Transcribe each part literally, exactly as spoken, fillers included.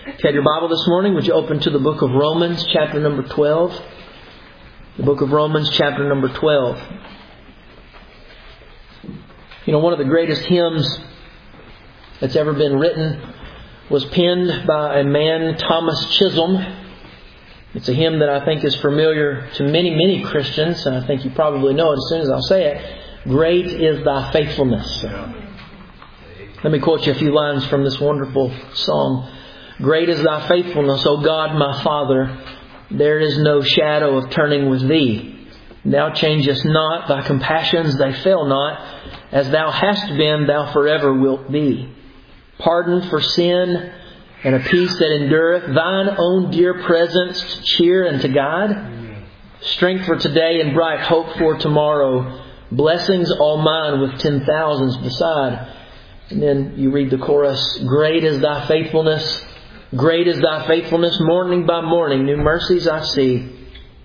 If you had your Bible this morning, would you open to the book of Romans, chapter number twelve? The book of Romans, chapter number twelve. You know, one of the greatest hymns that's ever been written was penned by a man, Thomas Chisholm. It's a hymn that I think is familiar to many, many Christians, and I think you probably know it as soon as I'll say it. Great is thy faithfulness. Let me quote you a few lines from this wonderful song. Great is thy faithfulness, O God my Father. There is no shadow of turning with thee. Thou changest not, thy compassions they fail not. As thou hast been, thou forever wilt be. Pardon for sin and a peace that endureth. Thine own dear presence to cheer and to guide. Strength for today and bright hope for tomorrow. Blessings all mine with ten thousands beside. And then you read the chorus. Great is thy faithfulness. Great is thy faithfulness. Morning by morning new mercies I see.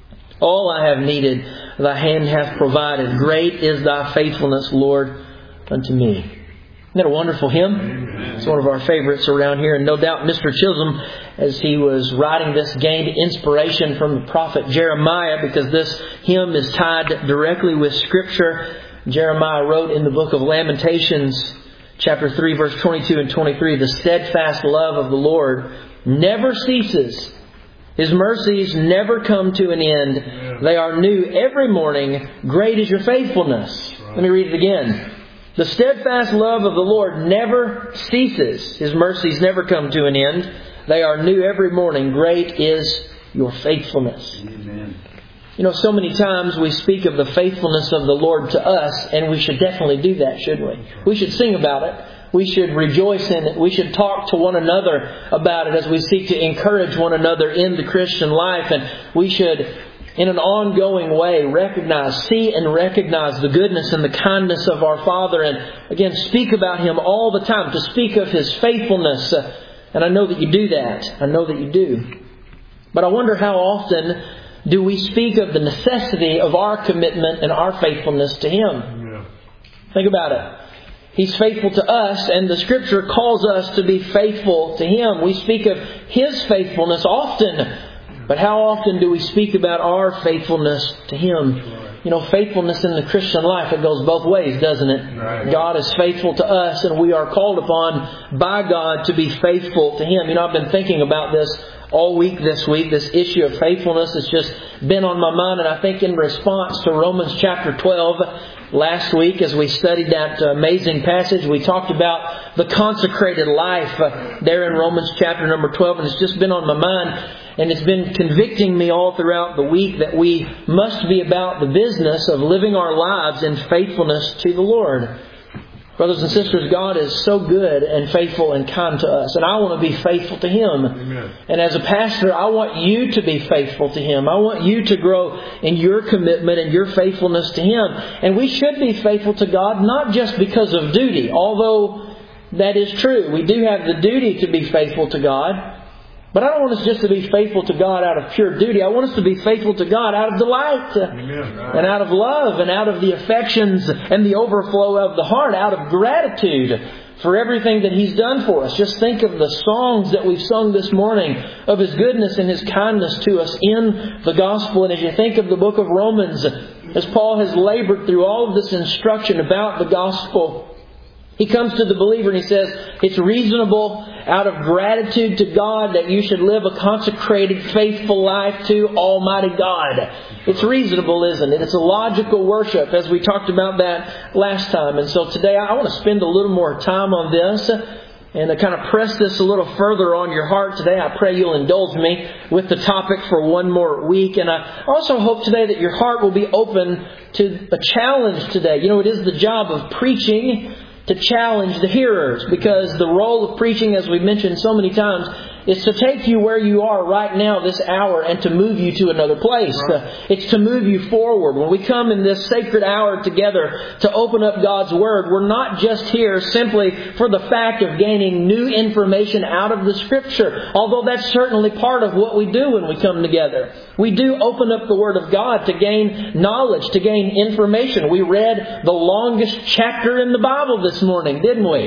All I have needed thy hand hath provided. Great is thy faithfulness, Lord, unto me. Isn't that a wonderful hymn? Amen. It's one of our favorites around here. And no doubt Mister Chisholm, as he was writing this, gained inspiration from the prophet Jeremiah, because this hymn is tied directly with Scripture. Jeremiah wrote in the book of Lamentations, chapter three, verse twenty-two and twenty-three, the steadfast love of the Lord never ceases. His mercies never come to an end. Yeah. They are new every morning. Great is your faithfulness. Right. Let me read it again. The steadfast love of the Lord never ceases. His mercies never come to an end. They are new every morning. Great is your faithfulness. Amen. You know, so many times we speak of the faithfulness of the Lord to us, and we should definitely do that, shouldn't we? We should sing about it. We should rejoice in it. We should talk to one another about it as we seek to encourage one another in the Christian life. And we should, in an ongoing way, recognize, see and recognize the goodness and the kindness of our Father. And again, speak about Him all the time, to speak of His faithfulness. And I know that you do that. I know that you do. But I wonder how often do we speak of the necessity of our commitment and our faithfulness to Him? Yeah. Think about it. He's faithful to us, and the Scripture calls us to be faithful to Him. We speak of His faithfulness often, but how often do we speak about our faithfulness to Him? You know, faithfulness in the Christian life, it goes both ways, doesn't it? Right. God is faithful to us, and we are called upon by God to be faithful to Him. You know, I've been thinking about this all week this week. This issue of faithfulness has just been on my mind, and I think in response to Romans chapter twelve, last week as we studied that amazing passage, we talked about the consecrated life uh, there in Romans chapter number twelve, and it's just been on my mind, and it's been convicting me all throughout the week that we must be about the business of living our lives in faithfulness to the Lord. Brothers and sisters, God is so good and faithful and kind to us. And I want to be faithful to Him. Amen. And as a pastor, I want you to be faithful to Him. I want you to grow in your commitment and your faithfulness to Him. And we should be faithful to God, not just because of duty, although that is true. We do have the duty to be faithful to God. But I don't want us just to be faithful to God out of pure duty. I want us to be faithful to God out of delight. Amen. And out of love and out of the affections and the overflow of the heart, out of gratitude for everything that He's done for us. Just think of the songs that we've sung this morning of His goodness and His kindness to us in the gospel. And as you think of the book of Romans, as Paul has labored through all of this instruction about the gospel, he comes to the believer and he says, it's reasonable out of gratitude to God that you should live a consecrated, faithful life to Almighty God. It's reasonable, isn't it? It's a logical worship, as we talked about that last time. And so today I want to spend a little more time on this and to kind of press this a little further on your heart today. I pray you'll indulge me with the topic for one more week. And I also hope today that your heart will be open to a challenge today. You know, it is the job of preaching to challenge the hearers, because the role of preaching, as we've mentioned so many times, is to take you where you are right now, this hour, and to move you to another place. Right. Uh, it's to move you forward. When we come in this sacred hour together to open up God's Word, we're not just here simply for the fact of gaining new information out of the Scripture, although that's certainly part of what we do when we come together. We do open up the Word of God to gain knowledge, to gain information. We read the longest chapter in the Bible this morning, didn't we?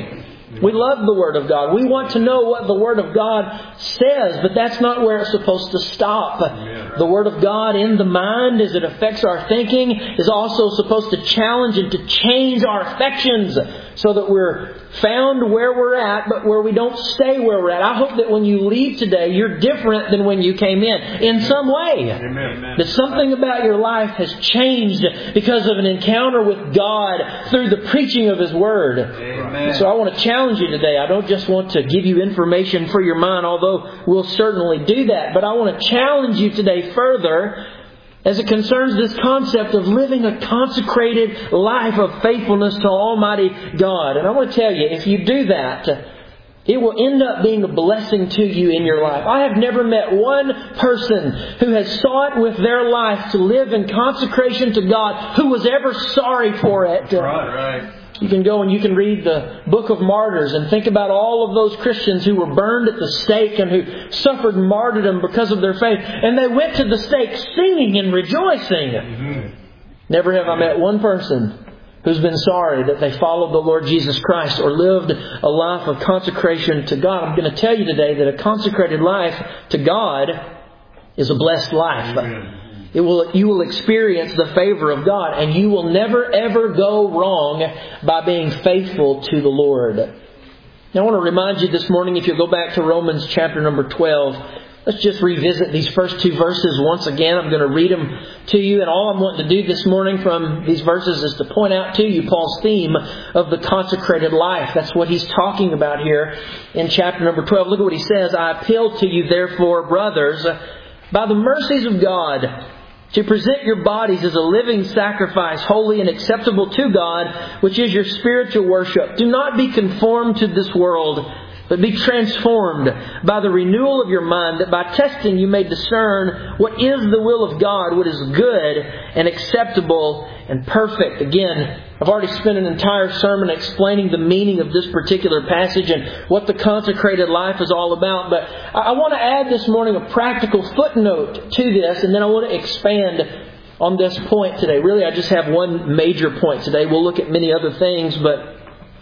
We love the Word of God. We want to know what the Word of God says, but that's not where it's supposed to stop. The Word of God in the mind, as it affects our thinking, is also supposed to challenge and to change our affections so that we're found where we're at, but where we don't stay where we're at. I hope that when you leave today, you're different than when you came in, in some way. Amen. That something about your life has changed because of an encounter with God through the preaching of His Word. Amen. So I want to challenge you today. I don't just want to give you information for your mind, although we'll certainly do that. But I want to challenge you today further as it concerns this concept of living a consecrated life of faithfulness to Almighty God. And I want to tell you, if you do that, it will end up being a blessing to you in your life. I have never met one person who has sought with their life to live in consecration to God who was ever sorry for it. Right, right. You can go and you can read the Book of Martyrs and think about all of those Christians who were burned at the stake and who suffered martyrdom because of their faith. And they went to the stake singing and rejoicing. Mm-hmm. Never have I met one person who's been sorry that they followed the Lord Jesus Christ or lived a life of consecration to God. I'm going to tell you today that a consecrated life to God is a blessed life. Amen. It will, you will experience the favor of God, and you will never ever go wrong by being faithful to the Lord. Now I want to remind you this morning, if you'll go back to Romans chapter number twelve, let's just revisit these first two verses once again. I'm going to read them to you, and all I'm wanting to do this morning from these verses is to point out to you Paul's theme of the consecrated life. That's what he's talking about here in chapter number twelve. Look at what he says. I appeal to you, therefore, brothers, by the mercies of God, to present your bodies as a living sacrifice, holy and acceptable to God, which is your spiritual worship. Do not be conformed to this world, but be transformed by the renewal of your mind, that by testing you may discern what is the will of God, what is good and acceptable and perfect. Again, I've already spent an entire sermon explaining the meaning of this particular passage and what the consecrated life is all about. But I want to add this morning a practical footnote to this, and then I want to expand on this point today. Really, I just have one major point today. We'll look at many other things, but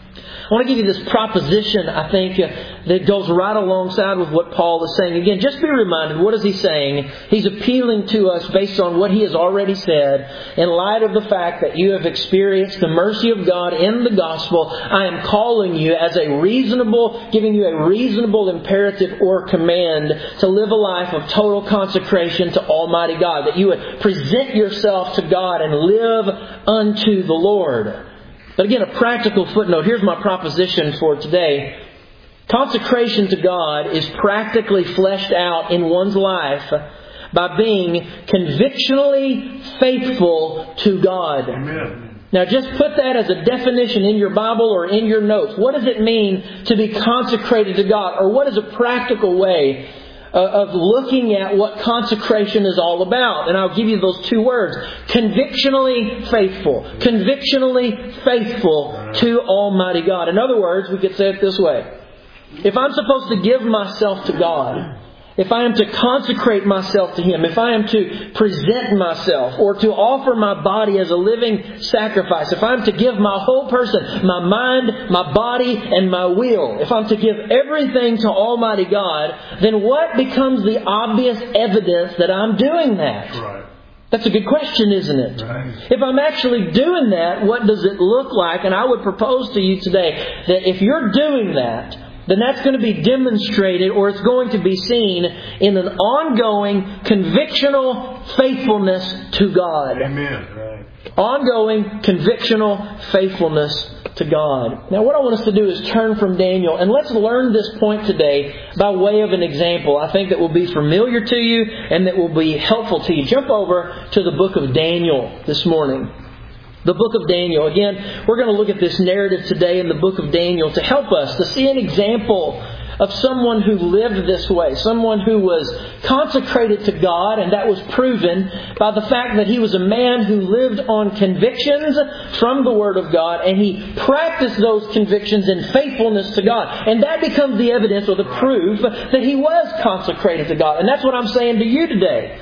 I want to give you this proposition, I think, uh, that goes right alongside with what Paul is saying. Again, just be reminded, what is he saying? He's appealing to us based on what he has already said. In light of the fact that you have experienced the mercy of God in the gospel, I am calling you as a reasonable, giving you a reasonable imperative or command to live a life of total consecration to Almighty God. That you would present yourself to God and live unto the Lord. But again, a practical footnote. Here's my proposition for today. Consecration to God is practically fleshed out in one's life by being convictionally faithful to God. Amen. Now just put that as a definition in your Bible or in your notes. What does it mean to be consecrated to God? Or what is a practical way of looking at what consecration is all about? And I'll give you those two words. Convictionally faithful. Convictionally faithful to Almighty God. In other words, we could say it this way. If I'm supposed to give myself to God, if I am to consecrate myself to Him, if I am to present myself or to offer my body as a living sacrifice, if I'm to give my whole person, my mind, my body, and my will, if I'm to give everything to Almighty God, then what becomes the obvious evidence that I'm doing that? Right. That's a good question, isn't it? Right. If I'm actually doing that, what does it look like? And I would propose to you today that if you're doing that, then that's going to be demonstrated, or it's going to be seen in an ongoing convictional faithfulness to God. Amen. Right. Ongoing convictional faithfulness to God. Now what I want us to do is turn from Daniel, and let's learn this point today by way of an example. I think that will be familiar to you and that will be helpful to you. Jump over to the book of Daniel this morning. The book of Daniel. Again, we're going to look at this narrative today in the book of Daniel to help us to see an example of someone who lived this way. Someone who was consecrated to God, and that was proven by the fact that he was a man who lived on convictions from the Word of God, and he practiced those convictions in faithfulness to God. And that becomes the evidence or the proof that he was consecrated to God. And that's what I'm saying to you today.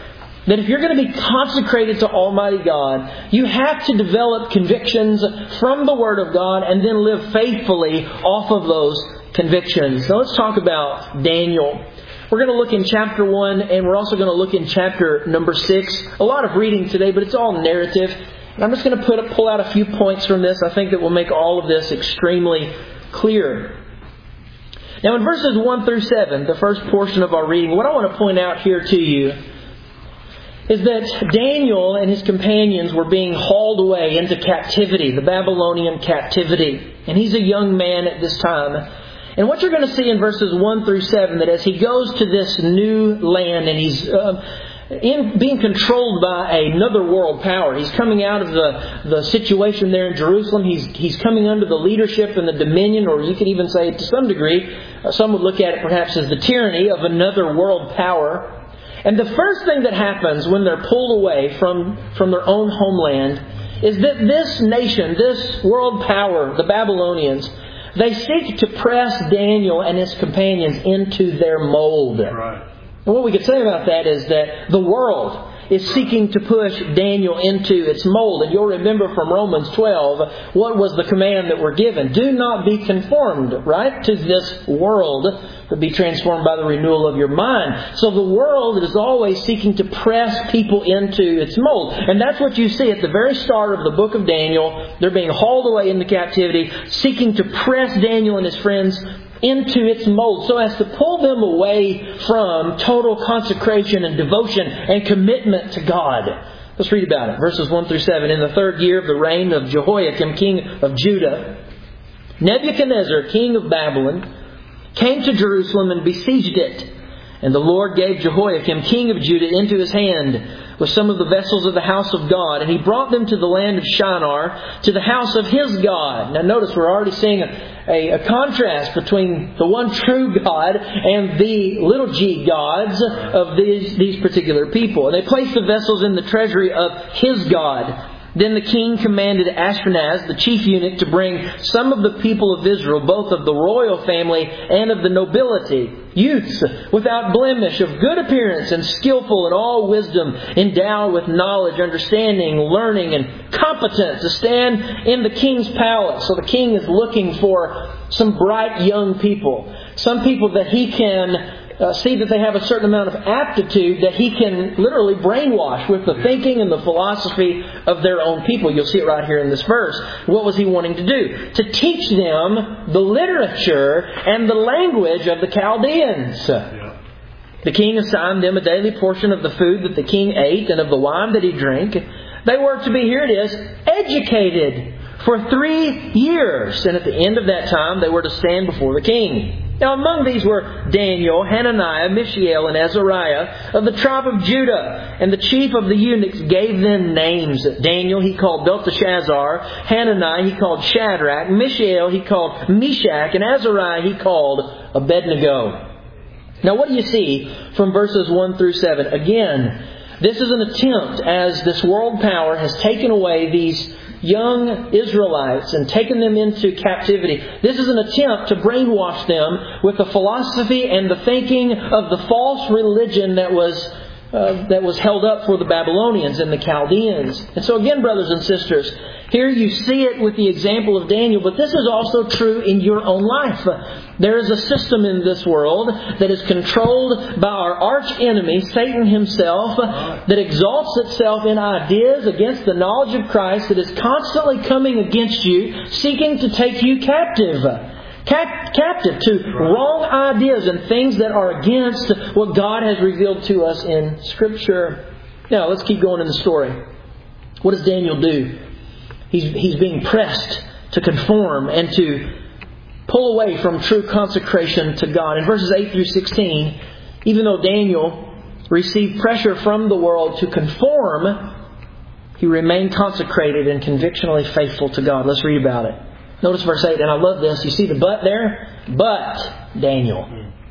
that if you're going to be consecrated to Almighty God, you have to develop convictions from the Word of God and then live faithfully off of those convictions. Now let's talk about Daniel. We're going to look in chapter one, and we're also going to look in chapter number six. A lot of reading today, but it's all narrative. And I'm just going to put pull out a few points from this. I think that will make all of this extremely clear. Now in verses one through seven, the first portion of our reading, what I want to point out here to you is that Daniel and his companions were being hauled away into captivity, the Babylonian captivity. And he's a young man at this time. And what you're going to see in verses one through seven, that as he goes to this new land and he's uh, in being controlled by another world power. He's coming out of the, the situation there in Jerusalem. He's he's coming under the leadership and the dominion, or you could even say to some degree, uh, some would look at it perhaps as the tyranny of another world power. And the first thing that happens when they're pulled away from, from their own homeland is that this nation, this world power, the Babylonians, they seek to press Daniel and his companions into their mold. Right. And what we could say about that is that the world is seeking to push Daniel into its mold. And you'll remember from Romans twelve, what was the command that we're given? Do not be conformed, right, to this world, but be transformed by the renewal of your mind. So the world is always seeking to press people into its mold. And that's what you see at the very start of the book of Daniel. They're being hauled away into captivity, seeking to press Daniel and his friends into its mold, so as to pull them away from total consecration and devotion and commitment to God. Let's read about it. Verses one through seven. In the third year of the reign of Jehoiakim, king of Judah, Nebuchadnezzar, king of Babylon, came to Jerusalem and besieged it. And the Lord gave Jehoiakim, king of Judah, into his hand with some of the vessels of the house of God. And he brought them to the land of Shinar, to the house of his God. Now notice we're already seeing a, a, a contrast between the one true God and the little g gods of these, these particular people. And they placed the vessels in the treasury of his God. Then the king commanded Ashpenaz, the chief eunuch, to bring some of the people of Israel, both of the royal family and of the nobility, youths without blemish, of good appearance and skillful in all wisdom, endowed with knowledge, understanding, learning, and competent to stand in the king's palace. So the king is looking for some bright young people, some people that he can Uh, see that they have a certain amount of aptitude that he can literally brainwash with the thinking and the philosophy of their own people. You'll see it right here in this verse. What was he wanting to do? To teach them the literature and the language of the Chaldeans. Yeah. The king assigned them a daily portion of the food that the king ate and of the wine that he drank. They were to be, here it is, educated for three years. And at the end of that time, they were to stand before the king. Now among these were Daniel, Hananiah, Mishael, and Azariah of the tribe of Judah. And the chief of the eunuchs gave them names. Daniel he called Belteshazzar. Hananiah he called Shadrach. Mishael he called Meshach. And Azariah he called Abednego. Now what do you see from verses one through seven? Again, this is an attempt as this world power has taken away these young Israelites and taken them into captivity. This is an attempt to brainwash them with the philosophy and the thinking of the false religion that was uh, that was held up for the Babylonians and the Chaldeans. And so again, brothers and sisters, here you see it with the example of Daniel, but this is also true in your own life. There is a system in this world that is controlled by our arch enemy, Satan himself, that exalts itself in ideas against the knowledge of Christ, that is constantly coming against you, seeking to take you captive. Cap- captive to wrong ideas and things that are against what God has revealed to us in Scripture. Now, let's keep going in the story. What does Daniel do? He's, he's being pressed to conform and to pull away from true consecration to God. In verses eight through sixteen, even though Daniel received pressure from the world to conform, he remained consecrated and convictionally faithful to God. Let's read about it. Notice verse eight, and I love this. You see the but there? But Daniel.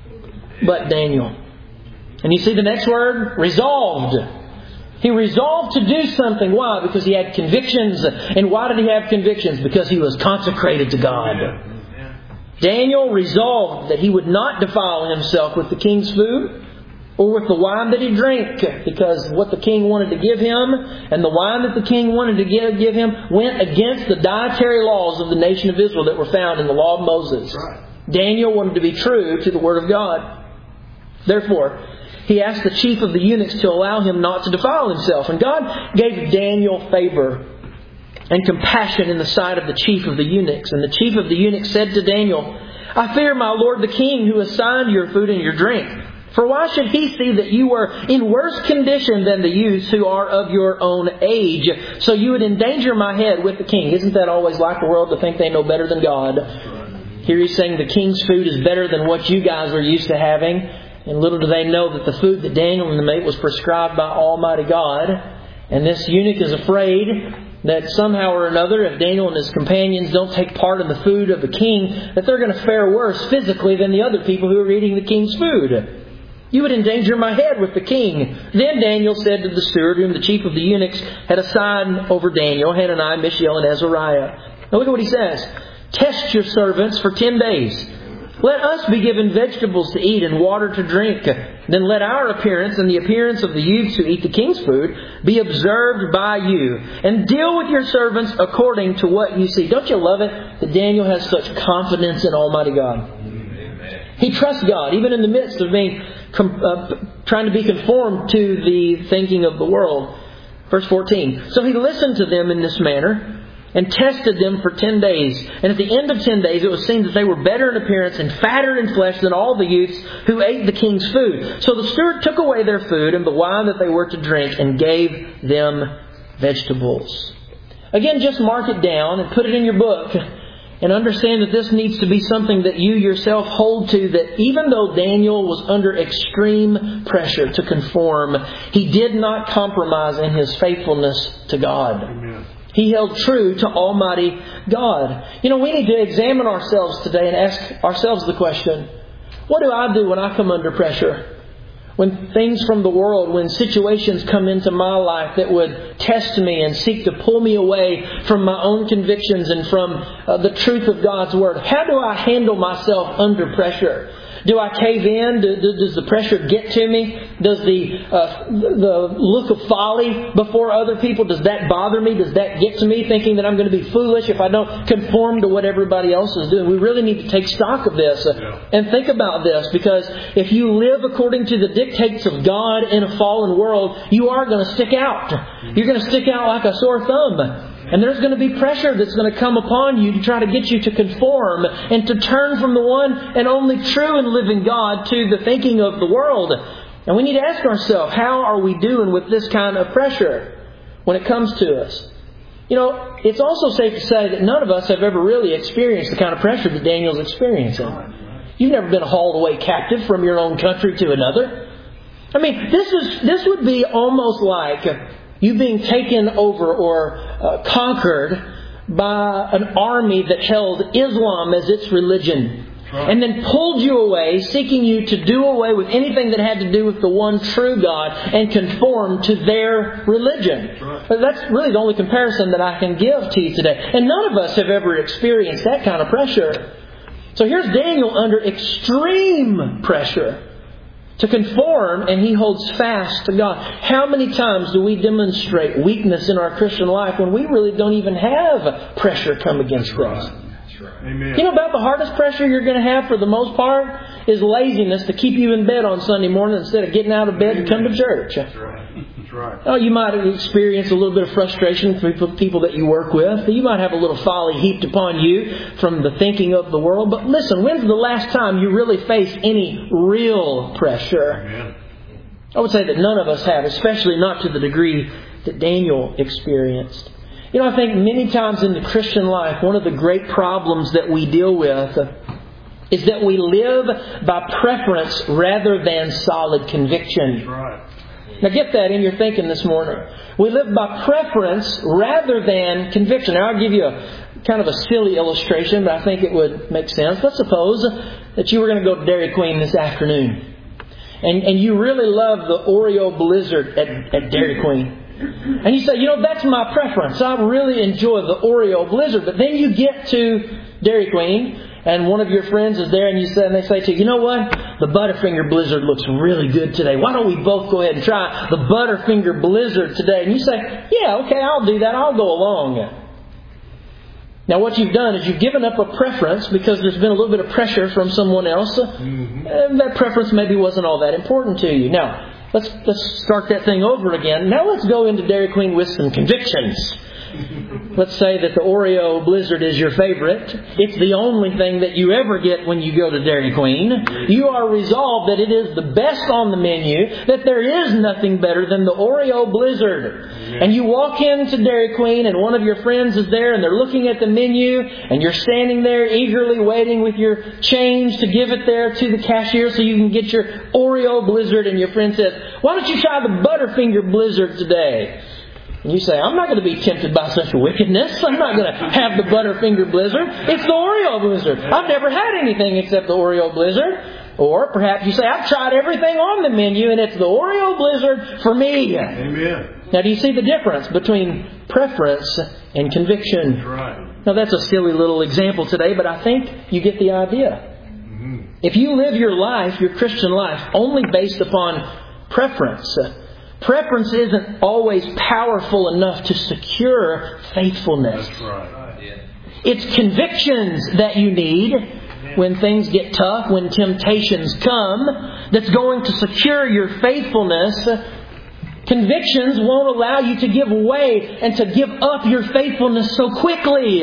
But Daniel. And you see the next word? Resolved. He resolved to do something. Why? Because he had convictions. And why did he have convictions? Because he was consecrated to God. Daniel resolved that he would not defile himself with the king's food, or with the wine that he drank, because what the king wanted to give him and the wine that the king wanted to give, give him went against the dietary laws of the nation of Israel that were found in the law of Moses. Right. Daniel wanted to be true to the Word of God. Therefore, he asked the chief of the eunuchs to allow him not to defile himself. And God gave Daniel favor and compassion in the sight of the chief of the eunuchs. And the chief of the eunuchs said to Daniel, I fear my lord the king, who assigned your food and your drink. For why should he see that you were in worse condition than the youths who are of your own age, so you would endanger my head with the king? Isn't that always like the world, to think they know better than God? Here he's saying the king's food is better than what you guys are used to having. And little do they know that the food that Daniel and them ate was prescribed by Almighty God. And this eunuch is afraid that somehow or another, if Daniel and his companions don't take part in the food of the king, that they're going to fare worse physically than the other people who are eating the king's food. You would endanger my head with the king. Then Daniel said to the steward, whom the chief of the eunuchs had assigned over Daniel, Hananiah, Mishael, and Azariah. Now look at what he says. Test your servants for ten days. Let us be given vegetables to eat and water to drink. Then let our appearance and the appearance of the youths who eat the king's food be observed by you. And deal with your servants according to what you see. Don't you love it that Daniel has such confidence in Almighty God? He trusts God, even in the midst of being uh, trying to be conformed to the thinking of the world. Verse fourteen. So he listened to them in this manner and tested them for ten days. And at the end of ten days, it was seen that they were better in appearance and fatter in flesh than all the youths who ate the king's food. So the steward took away their food and the wine that they were to drink and gave them vegetables. Again, just mark it down and put it in your book. And understand that this needs to be something that you yourself hold to, that even though Daniel was under extreme pressure to conform, he did not compromise in his faithfulness to God. Amen. He held true to Almighty God. You know, we need to examine ourselves today and ask ourselves the question, what do I do when I come under pressure? When things from the world, when situations come into my life that would test me and seek to pull me away from my own convictions and from uh, the truth of God's Word. How do I handle myself under pressure? Do I cave in? Do, do, does the pressure get to me? Does the uh, the look of folly before other people, does that bother me? Does that get to me, thinking that I'm going to be foolish if I don't conform to what everybody else is doing? We really need to take stock of this uh, and think about this, because if you live according to the dictates of God in a fallen world, you are going to stick out. You're going to stick out like a sore thumb. And there's going to be pressure that's going to come upon you to try to get you to conform and to turn from the one and only true and living God to the thinking of the world. And we need to ask ourselves, how are we doing with this kind of pressure when it comes to us? You know, it's also safe to say that none of us have ever really experienced the kind of pressure that Daniel's experiencing. You've never been hauled away captive from your own country to another. I mean, this is this would be almost like you being taken over or uh, conquered by an army that held Islam as its religion. Right. And then pulled you away, seeking you to do away with anything that had to do with the one true God and conform to their religion. Right. But that's really the only comparison that I can give to you today. And none of us have ever experienced that kind of pressure. So here's Daniel under extreme pressure to conform, and he holds fast to God. How many times do we demonstrate weakness in our Christian life when we really don't even have pressure come against us? That's right. Amen. You know, about the hardest pressure you're going to have for the most part is laziness to keep you in bed on Sunday morning instead of getting out of bed and come to church. That's right. That's right. Oh, you might have experienced a little bit of frustration from people that you work with. You might have a little folly heaped upon you from the thinking of the world. But listen, when's the last time you really faced any real pressure? Amen. I would say that none of us have, especially not to the degree that Daniel experienced. You know, I think many times in the Christian life, one of the great problems that we deal with is that we live by preference rather than solid conviction. That's right. Now get that in your thinking this morning. We live by preference rather than conviction. Now I'll give you a kind of a silly illustration, but I think it would make sense. Let's suppose that you were going to go to Dairy Queen this afternoon. And, and you really love the Oreo Blizzard at, at Dairy Queen. And you say, you know, that's my preference. I really enjoy the Oreo Blizzard. But then you get to Dairy Queen and one of your friends is there and you say, and they say to you, you know what? the Butterfinger Blizzard looks really good today. Why don't we both go ahead and try the Butterfinger Blizzard today? And you say, yeah, okay, I'll do that. I'll go along. Now what you've done is you've given up a preference because there's been a little bit of pressure from someone else. Mm-hmm. And that preference maybe wasn't all that important to you. Now, let's let's start that thing over again. Now let's go into Dairy Queen with some convictions. Let's say that the Oreo Blizzard is your favorite. It's the only thing that you ever get when you go to Dairy Queen. You are resolved that it is the best on the menu, that there is nothing better than the Oreo Blizzard. And you walk into Dairy Queen and one of your friends is there and they're looking at the menu and you're standing there eagerly waiting with your change to give it there to the cashier so you can get your Oreo Blizzard, and your friend says, why don't you try the Butterfinger Blizzard today? And you say, I'm not going to be tempted by such wickedness. I'm not going to have the Butterfinger Blizzard. It's the Oreo Blizzard. I've never had anything except the Oreo Blizzard. Or perhaps you say, I've tried everything on the menu and it's the Oreo Blizzard for me. Amen. Now, do you see the difference between preference and conviction? That's right. Now, that's a silly little example today, but I think you get the idea. Mm-hmm. If you live your life, your Christian life, only based upon preference, preference isn't always powerful enough to secure faithfulness. That's right. It's convictions that you need when things get tough, when temptations come, that's going to secure your faithfulness. Convictions won't allow you to give way and to give up your faithfulness so quickly.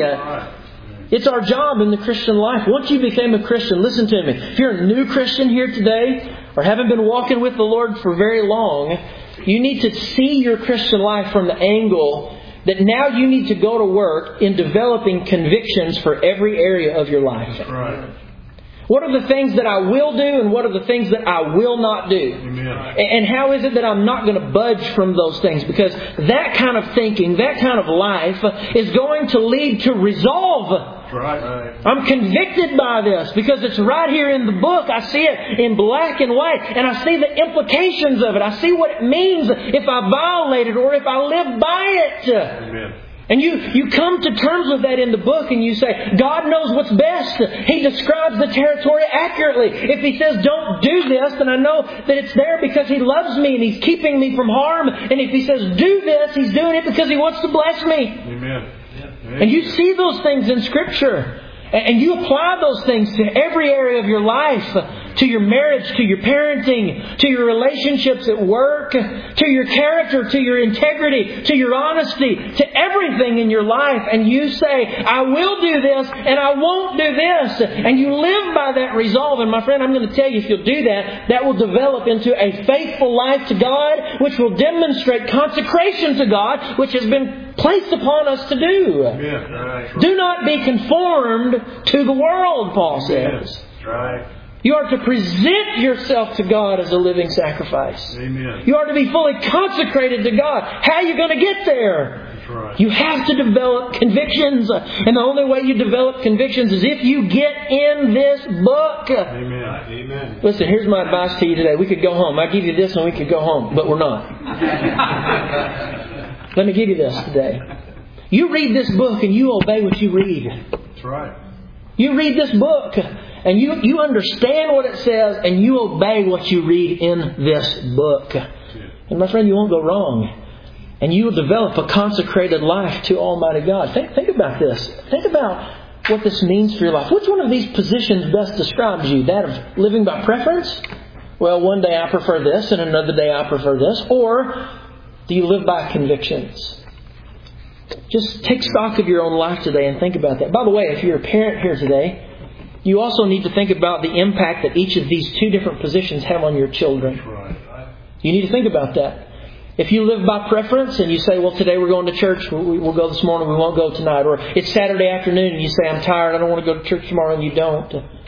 It's our job in the Christian life. Once you became a Christian, listen to me. If you're a new Christian here today, or haven't been walking with the Lord for very long, you need to see your Christian life from the angle that now you need to go to work in developing convictions for every area of your life. That's right. What are the things that I will do and what are the things that I will not do? Amen. And how is it that I'm not going to budge from those things? Because that kind of thinking, that kind of life is going to lead to resolve. Right. I'm convicted by this because it's right here in the book. I see it in black and white and I see the implications of it. I see what it means if I violate it or if I live by it. Amen. And you, you come to terms with that in the book and you say, God knows what's best. He describes the territory accurately. If He says, don't do this, then I know that it's there because He loves me and He's keeping me from harm. And if He says, do this, He's doing it because He wants to bless me. Amen. Amen. And you see those things in Scripture. And you apply those things to every area of your life, to your marriage, to your parenting, to your relationships at work, to your character, to your integrity, to your honesty, to everything in your life. And you say, I will do this and I won't do this. And you live by that resolve. And my friend, I'm going to tell you, if you'll do that, that will develop into a faithful life to God, which will demonstrate consecration to God, which has been placed upon us to do. Yeah, right. Do not be conformed to the world, Paul says. Right. You are to present yourself to God as a living sacrifice. Amen. You are to be fully consecrated to God. How are you going to get there? That's right. You have to develop convictions. And the only way you develop convictions is if you get in this book. Amen. Amen. Listen, here's my advice to you today. We could go home. I give you this and we could go home. But we're not. Let me give you this today. You read this book and you obey what you read. That's right. You read this book and you, you understand what it says and you obey what you read in this book. And my friend, you won't go wrong. And you will develop a consecrated life to Almighty God. Think, think about this. Think about what this means for your life. Which one of these positions best describes you? That of living by preference? Well, one day I prefer this and another day I prefer this. Or do you live by convictions? Just take stock of your own life today and think about that. By the way, if you're a parent here today, you also need to think about the impact that each of these two different positions have on your children. You need to think about that. If you live by preference and you say, well, today we're going to church, we'll go this morning, we won't go tonight. Or it's Saturday afternoon and you say, I'm tired, I don't want to go to church tomorrow, and you don't.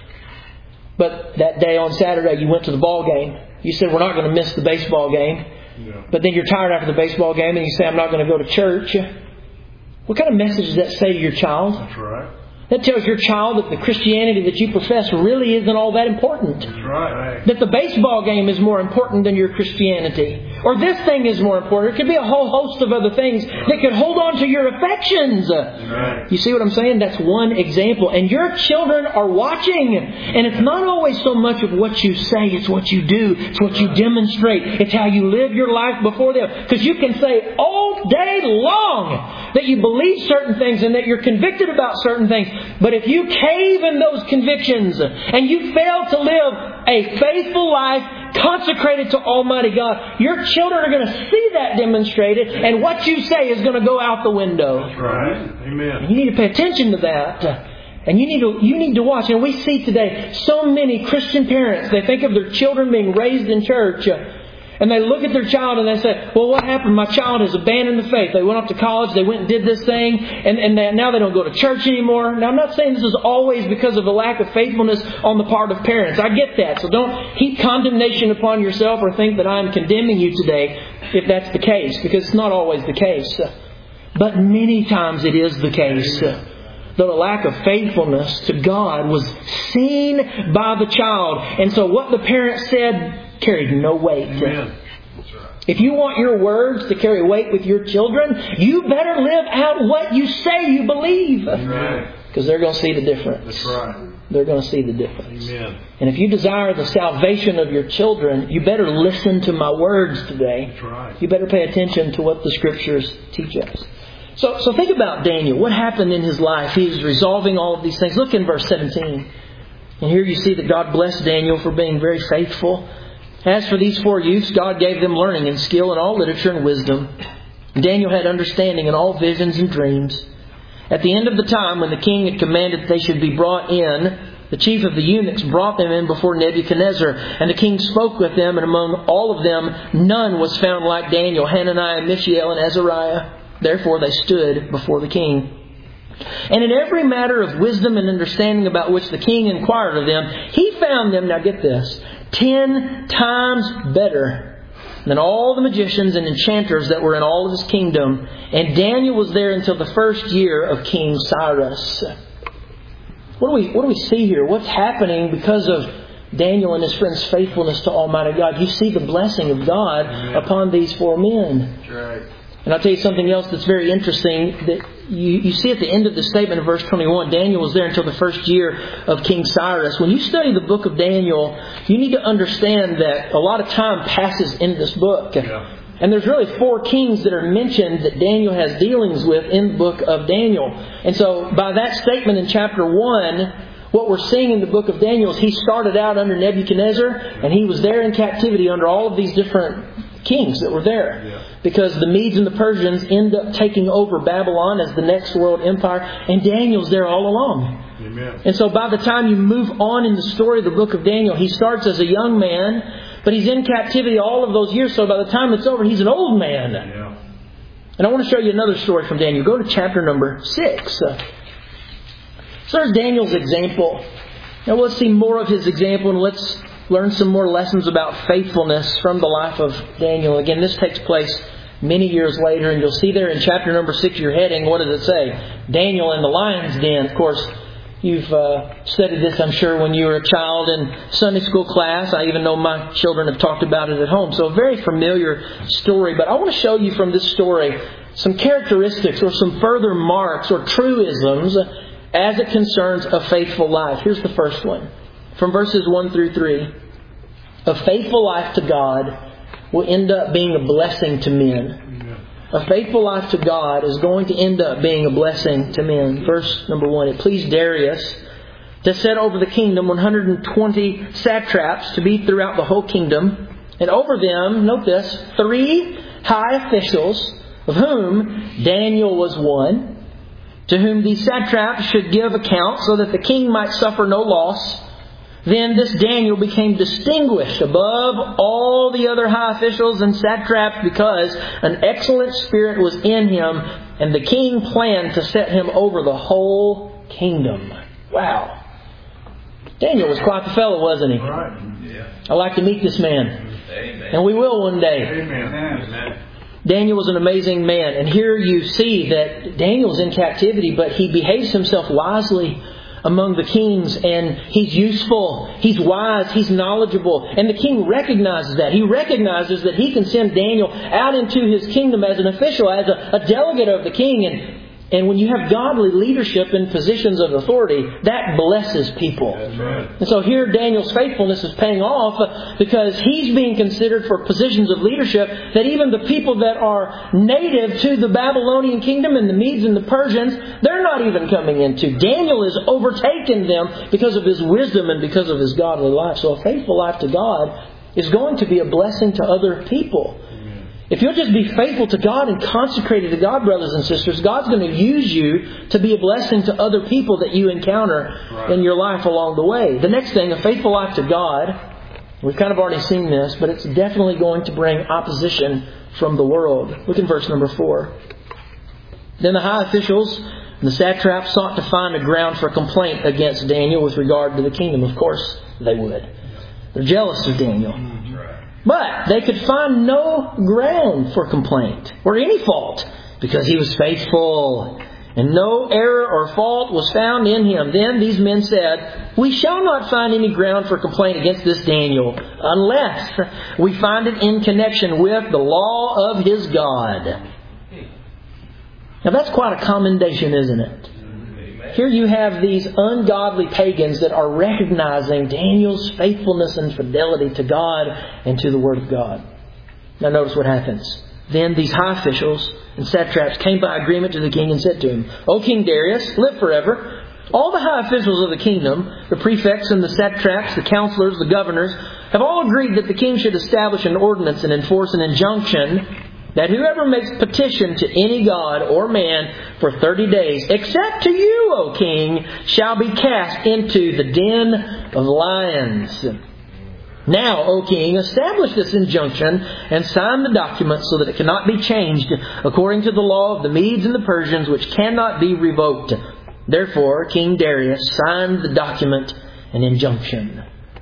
But that day on Saturday you went to the ball game. You said, we're not going to miss the baseball game. Yeah. But then you're tired after the baseball game and you say, I'm not going to go to church. What kind of message does that say to your child? That's right. That tells your child that the Christianity that you profess really isn't all that important. That's right. That the baseball game is more important than your Christianity. Or this thing is more important. It could be a whole host of other things that could hold on to your affections. Right. You see what I'm saying? That's one example. And your children are watching. And it's not always so much of what you say. It's what you do. It's what you demonstrate. It's how you live your life before them. Because you can say all day long that you believe certain things and that you're convicted about certain things. But if you cave in those convictions and you fail to live a faithful life consecrated to Almighty God, your children are going to see that demonstrated, and what you say is going to go out the window. That's right. Amen. You need to pay attention to that. And you need to you need to watch. And we see today so many Christian parents, they think of their children being raised in church. And they look at their child and they say, well, what happened? My child has abandoned the faith. They went off to college. They went and did this thing. And, and they, now they don't go to church anymore. Now, I'm not saying this is always because of a lack of faithfulness on the part of parents. I get that. So don't heap condemnation upon yourself or think that I'm condemning you today if that's the case. Because it's not always the case. But many times it is the case. That a lack of faithfulness to God was seen by the child. And so what the parent said carried no weight. Amen. If you want your words to carry weight with your children, you better live out what you say you believe. Right. Because they're going to see the difference. That's right. They're going to see the difference. Amen. And if you desire the salvation of your children, you better listen to my words today. That's right. You better pay attention to what the Scriptures teach us. So, so think about Daniel. What happened in his life? He was resolving all of these things. Look in verse seventeen. And here you see that God blessed Daniel for being very faithful. As for these four youths, God gave them learning and skill in all literature and wisdom. Daniel had understanding in all visions and dreams. At the end of the time, when the king had commanded that they should be brought in, the chief of the eunuchs brought them in before Nebuchadnezzar. And the king spoke with them, and among all of them, none was found like Daniel, Hananiah, Mishael, and Azariah. Therefore they stood before the king. And in every matter of wisdom and understanding about which the king inquired of them, he found them, now get this, ten times better than all the magicians and enchanters that were in all of his kingdom. And Daniel was there until the first year of King Cyrus. What do we, what do we see here? What's happening because of Daniel and his friend's faithfulness to Almighty God? You see the blessing of God Amen. Upon these four men. That's right. And I'll tell you something else that's very interesting. That you, you see at the end of the statement of verse twenty-one, Daniel was there until the first year of King Cyrus. When you study the book of Daniel, you need to understand that a lot of time passes in this book. Yeah. And there's really four kings that are mentioned that Daniel has dealings with in the book of Daniel. And so by that statement in chapter one, what we're seeing in the book of Daniel is he started out under Nebuchadnezzar, and he was there in captivity under all of these different kings that were there. Yeah. Because the Medes and the Persians end up taking over Babylon as the next world empire, and Daniel's there all along. Amen. And so by the time you move on in the story of the book of Daniel, he starts as a young man, but he's in captivity all of those years, so by the time it's over, he's an old man. Yeah. And I want to show you another story from Daniel. Go to chapter number six. So there's Daniel's example. Now let's see more of his example, and let's learn some more lessons about faithfulness from the life of Daniel. Again, this takes place many years later, and you'll see there in chapter number six, your heading, what does it say? Daniel in the lion's den. Of course, you've uh, studied this, I'm sure, when you were a child in Sunday school class. I even know my children have talked about it at home. So a very familiar story. But I want to show you from this story some characteristics or some further marks or truisms as it concerns a faithful life. Here's the first one. From verses one through three. A faithful life to God will end up being a blessing to men. A faithful life to God is going to end up being a blessing to men. Verse number one. It pleased Darius to set over the kingdom one hundred twenty satraps to be throughout the whole kingdom. And over them, note this, three high officials, of whom Daniel was one, to whom these satraps should give account so that the king might suffer no loss. Then this Daniel became distinguished above all the other high officials and satraps because an excellent spirit was in him, and the king planned to set him over the whole kingdom. Wow. Daniel was quite the fellow, wasn't he? Right. Yeah. I'd like to meet this man. Amen. And we will one day. Amen. Amen. Daniel was an amazing man. And here you see that Daniel's in captivity, but he behaves himself wisely among the kings, and he's useful, he's wise, he's knowledgeable. And the king recognizes that. He recognizes that he can send Daniel out into his kingdom as an official, as a, a delegate of the king. And And when you have godly leadership in positions of authority, that blesses people. That's right. And so here Daniel's faithfulness is paying off because he's being considered for positions of leadership that even the people that are native to the Babylonian kingdom and the Medes and the Persians, they're not even coming into. Daniel has overtaken them because of his wisdom and because of his godly life. So a faithful life to God is going to be a blessing to other people. If you'll just be faithful to God and consecrated to God, brothers and sisters, God's going to use you to be a blessing to other people that you encounter right. in your life along the way. The next thing, a faithful life to God, we've kind of already seen this, but it's definitely going to bring opposition from the world. Look in verse number four. Then the high officials and the satraps sought to find a ground for complaint against Daniel with regard to the kingdom. Of course they would. They're jealous of Daniel. But they could find no ground for complaint or any fault because he was faithful and no error or fault was found in him. Then these men said, "We shall not find any ground for complaint against this Daniel unless we find it in connection with the law of his God." Now that's quite a commendation, isn't it? Here you have these ungodly pagans that are recognizing Daniel's faithfulness and fidelity to God and to the Word of God. Now notice what happens. Then these high officials and satraps came by agreement to the king and said to him, "O King Darius, live forever. All the high officials of the kingdom, the prefects and the satraps, the counselors, the governors, have all agreed that the king should establish an ordinance and enforce an injunction that whoever makes petition to any god or man for thirty days, except to you, O king, shall be cast into the den of lions. Now, O king, establish this injunction and sign the document so that it cannot be changed according to the law of the Medes and the Persians, which cannot be revoked." Therefore, King Darius signed the document and injunction.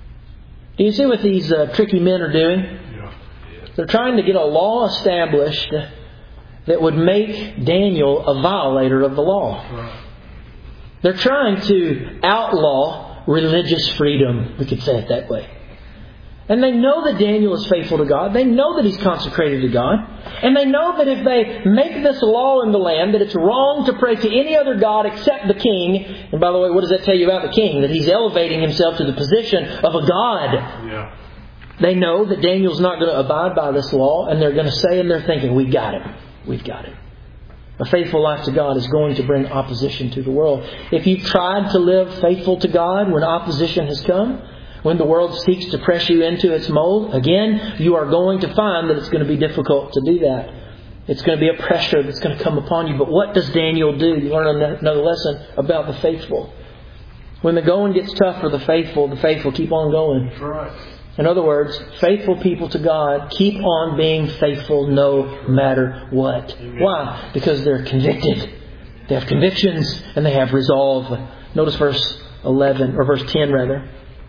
Do you see what these uh, tricky men are doing? They're trying to get a law established that would make Daniel a violator of the law. They're trying to outlaw religious freedom, we could say it that way. And they know that Daniel is faithful to God. They know that he's consecrated to God. And they know that if they make this law in the land, that it's wrong to pray to any other god except the king. And by the way, what does that tell you about the king? That he's elevating himself to the position of a god. Yeah. They know that Daniel's not going to abide by this law, and they're going to say in their thinking, "We've got him. We've got him." A faithful life to God is going to bring opposition to the world. If you've tried to live faithful to God when opposition has come, when the world seeks to press you into its mold, again, you are going to find that it's going to be difficult to do that. It's going to be a pressure that's going to come upon you. But what does Daniel do? You learn another lesson about the faithful. When the going gets tough for the faithful, the faithful keep on going. That's right. In other words, faithful people to God keep on being faithful no matter what. Amen. Why? Because they're convicted. They have convictions and they have resolve. Notice verse eleven, or verse ten rather.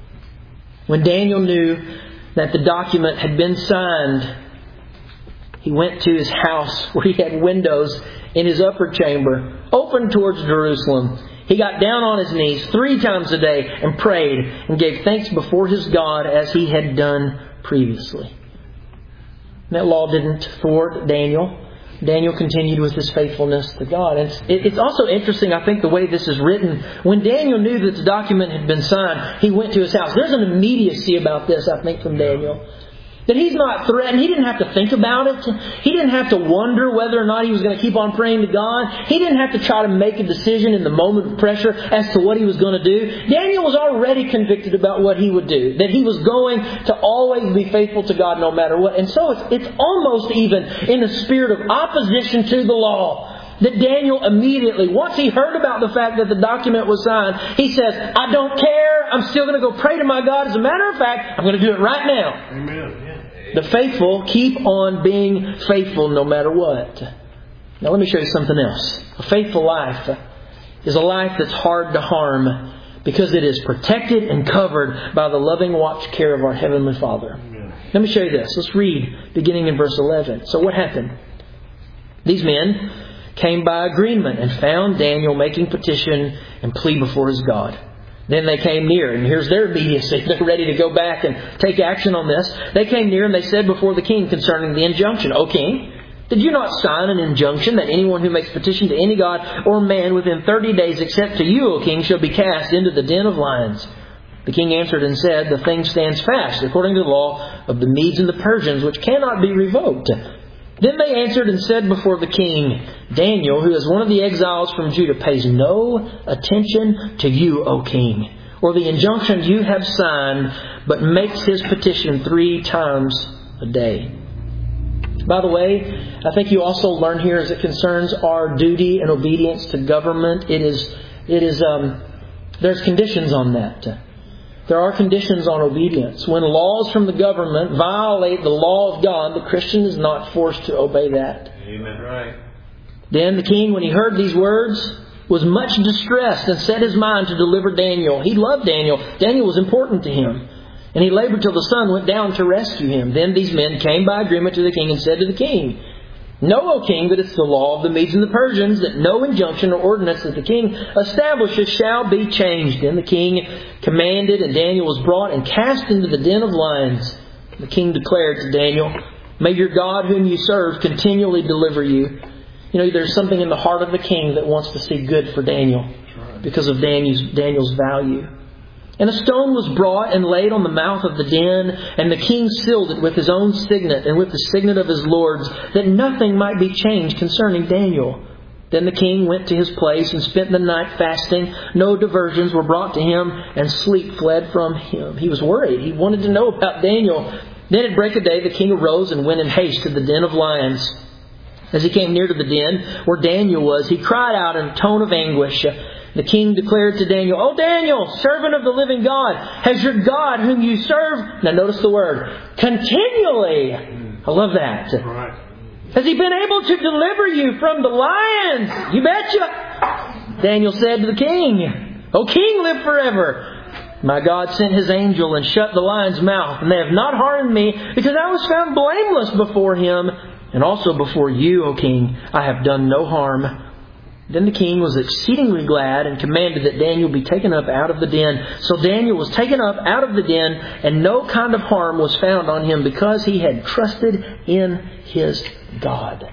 When Daniel knew that the document had been signed, he went to his house where he had windows in his upper chamber, open towards Jerusalem. He got down on his knees three times a day and prayed and gave thanks before his God as he had done previously. And that law didn't thwart Daniel. Daniel continued with his faithfulness to God. And it's also interesting, I think, the way this is written. When Daniel knew that the document had been signed, he went to his house. There's an immediacy about this, I think, from Daniel. That he's not threatened. He didn't have to think about it. He didn't have to wonder whether or not he was going to keep on praying to God. He didn't have to try to make a decision in the moment of pressure as to what he was going to do. Daniel was already convicted about what he would do. That he was going to always be faithful to God no matter what. And so it's, it's almost even in a spirit of opposition to the law that Daniel immediately, once he heard about the fact that the document was signed, he says, "I don't care. I'm still going to go pray to my God. As a matter of fact, I'm going to do it right now." Amen. The faithful keep on being faithful no matter what. Now let me show you something else. A faithful life is a life that's hard to harm because it is protected and covered by the loving watch care of our Heavenly Father. Amen. Let me show you this. Let's read beginning in verse eleven. So what happened? These men came by agreement and found Daniel making petition and plea before his God. Then they came near, and here's their immediacy. They're ready to go back and take action on this. They came near and they said before the king concerning the injunction, O king, did you not sign an injunction that anyone who makes petition to any god or man within thirty days except to you, O king, shall be cast into the den of lions? The king answered and said, the thing stands fast according to the law of the Medes and the Persians, which cannot be revoked. Then they answered and said before the king, Daniel, who is one of the exiles from Judah, pays no attention to you, O king, or the injunction you have signed, but makes his petition three times a day. By the way, I think you also learn here as it concerns our duty and obedience to government, it is, it is, um, there's conditions on that. There are conditions on obedience. When laws from the government violate the law of God, the Christian is not forced to obey that. Amen. Right. Then the king, when he heard these words, was much distressed and set his mind to deliver Daniel. He loved Daniel. Daniel was important to him. And he labored till the sun went down to rescue him. Then these men came by agreement to the king and said to the king, Know, O king, that it's the law of the Medes and the Persians that no injunction or ordinance that the king establishes shall be changed. Then the king commanded, and Daniel was brought and cast into the den of lions. The king declared to Daniel, May your God whom you serve continually deliver you. You know, there's something in the heart of the king that wants to see good for Daniel because of Daniel's, Daniel's value. And a stone was brought and laid on the mouth of the den, and the king sealed it with his own signet and with the signet of his lords, that nothing might be changed concerning Daniel. Then the king went to his place and spent the night fasting. No diversions were brought to him, and sleep fled from him. He was worried. He wanted to know about Daniel. Then at break of day the king arose and went in haste to the den of lions. As he came near to the den where Daniel was, he cried out in a tone of anguish. The king declared to Daniel, O Daniel, servant of the living God, has your God whom you serve, now notice the word, continually, I love that, Right. has he been able to deliver you from the lions? You betcha. Daniel said to the king, O king, live forever. My God sent his angel and shut the lion's mouth, and they have not harmed me, because I was found blameless before him, and also before you, O king. I have done no harm. Then the king was exceedingly glad and commanded that Daniel be taken up out of the den. So Daniel was taken up out of the den, and no kind of harm was found on him because he had trusted in his God.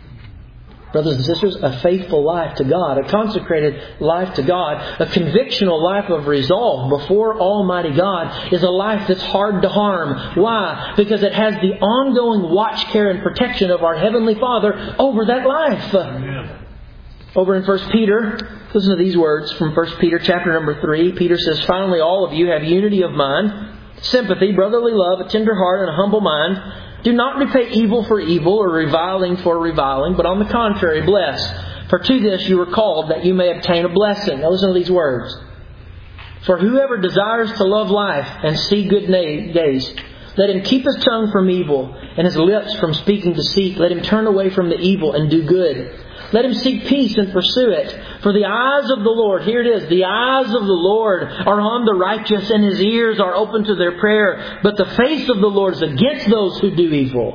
Brothers and sisters, a faithful life to God, a consecrated life to God, a convictional life of resolve before Almighty God is a life that's hard to harm. Why? Because it has the ongoing watch, care, and protection of our Heavenly Father over that life. Amen. Over in First Peter, listen to these words from First Peter chapter number three. Peter says, Finally, all of you have unity of mind, sympathy, brotherly love, a tender heart, and a humble mind. Do not repay evil for evil or reviling for reviling, but on the contrary, bless. For to this you were called, that you may obtain a blessing. Now listen to these words. For whoever desires to love life and see good days, let him keep his tongue from evil and his lips from speaking deceit. Let him turn away from the evil and do good. Let him seek peace and pursue it. For the eyes of the Lord, here it is, the eyes of the Lord are on the righteous, and His ears are open to their prayer. But the face of the Lord is against those who do evil.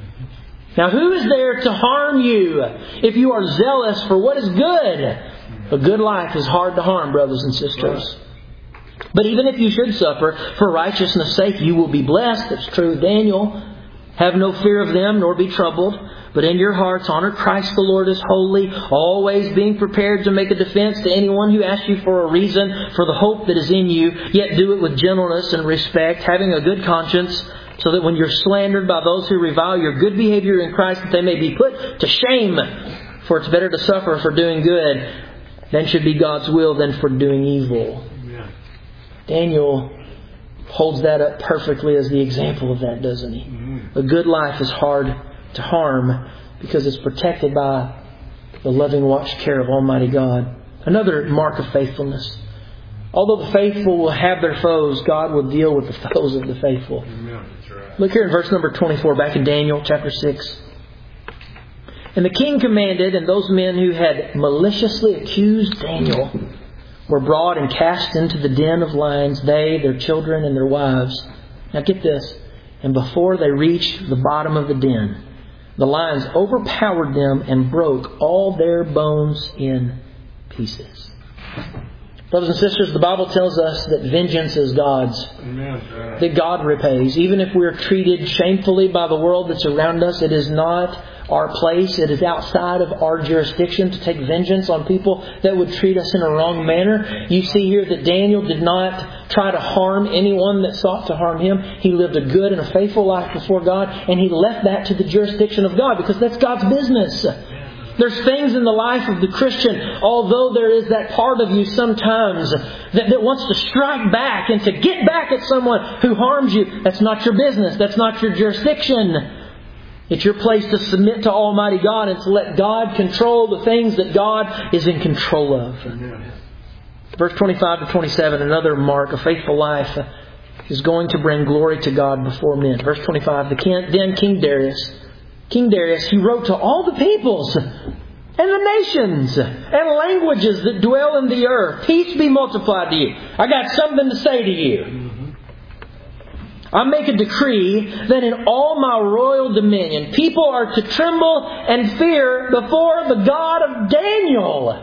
Now who is there to harm you if you are zealous for what is good? A good life is hard to harm, brothers and sisters. But even if you should suffer for righteousness' sake, you will be blessed. That's true of Daniel. Have no fear of them, nor be troubled. But in your hearts honor Christ the Lord as holy, always being prepared to make a defense to anyone who asks you for a reason for the hope that is in you, yet do it with gentleness and respect, having a good conscience, so that when you're slandered by those who revile your good behavior in Christ, that they may be put to shame. For it's better to suffer for doing good than should be God's will than for doing evil. Yeah. Daniel holds that up perfectly as the example of that, doesn't he? Mm-hmm. A good life is hard to harm because it's protected by the loving watch care of Almighty God. Another mark of faithfulness. Although the faithful will have their foes, God will deal with the foes of the faithful. Amen. That's right. Look here in verse number twenty-four, back in Daniel chapter six. And the king commanded, and those men who had maliciously accused Daniel were brought and cast into the den of lions, they, their children, and their wives. Now get this. And before they reached the bottom of the den, the lions overpowered them and broke all their bones in pieces. Brothers and sisters, the Bible tells us that vengeance is God's. Amen. That God repays. Even if we're treated shamefully by the world that's around us, it is not our place. It is outside of our jurisdiction to take vengeance on people that would treat us in a wrong manner. You see here that Daniel did not try to harm anyone that sought to harm him. He lived a good and a faithful life before God, and he left that to the jurisdiction of God because that's God's business. There's things in the life of the Christian, although there is that part of you sometimes that, that wants to strike back and to get back at someone who harms you. That's not your business. That's not your jurisdiction. It's your place to submit to Almighty God and to let God control the things that God is in control of. Amen. Verse twenty-five to twenty-seven, another mark, a faithful life is going to bring glory to God before men. Verse twenty-five, the king, then King Darius, King Darius, he wrote to all the peoples and the nations and languages that dwell in the earth, peace be multiplied to you. I got something to say to you. I make a decree that in all my royal dominion, people are to tremble and fear before the God of Daniel.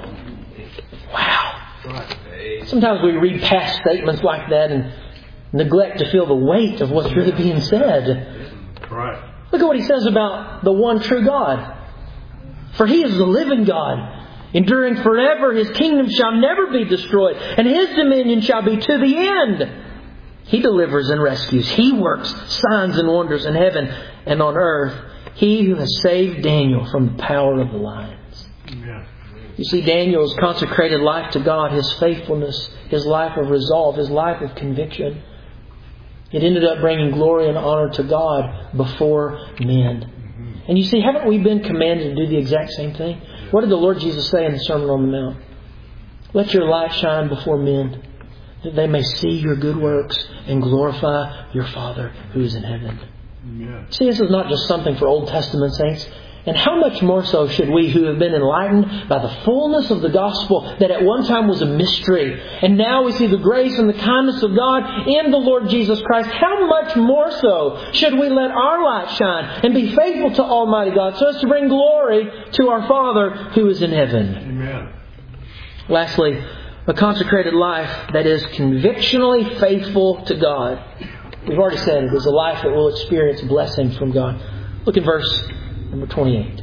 Wow. Sometimes we read past statements like that and neglect to feel the weight of what's really being said. Right. Look at what he says about the one true God. For He is the living God, enduring forever. His kingdom shall never be destroyed, and His dominion shall be to the end. He delivers and rescues. He works signs and wonders in heaven and on earth. He who has saved Daniel from the power of the lions. Yeah. You see, Daniel's consecrated life to God, his faithfulness, his life of resolve, his life of conviction, it ended up bringing glory and honor to God before men. And you see, haven't we been commanded to do the exact same thing? What did the Lord Jesus say in the Sermon on the Mount? Let your light shine before men, that they may see your good works and glorify your Father who is in heaven. Yeah. See, this is not just something for Old Testament saints. And how much more so should we who have been enlightened by the fullness of the gospel that at one time was a mystery, and now we see the grace and the kindness of God in the Lord Jesus Christ, how much more so should we let our light shine and be faithful to Almighty God so as to bring glory to our Father who is in heaven. Amen. Lastly, a consecrated life that is convictionally faithful to God. We've already said it is a life that will experience blessing from God. Look at verse number twenty-eight.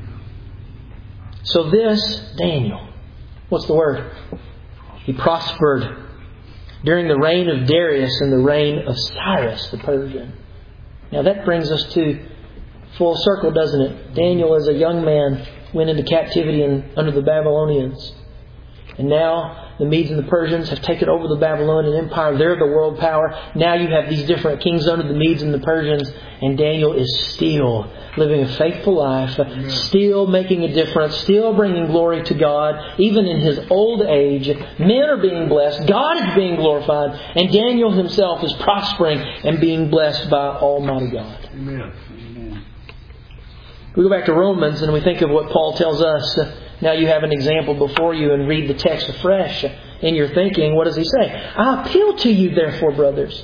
So this, Daniel, what's the word? He prospered during the reign of Darius and the reign of Cyrus the Persian. Now that brings us to full circle, doesn't it? Daniel, as a young man, went into captivity in, under the Babylonians. And now the Medes and the Persians have taken over the Babylonian Empire. They're the world power. Now you have these different kings under the Medes and the Persians. And Daniel is still living a faithful life. Amen. Still making a difference. Still bringing glory to God. Even in his old age. Men are being blessed. God is being glorified. And Daniel himself is prospering and being blessed by Almighty God. Amen. Amen. We go back to Romans and we think of what Paul tells us. Now you have an example before you and read the text afresh in your thinking. What does he say? I appeal to you, therefore, brothers,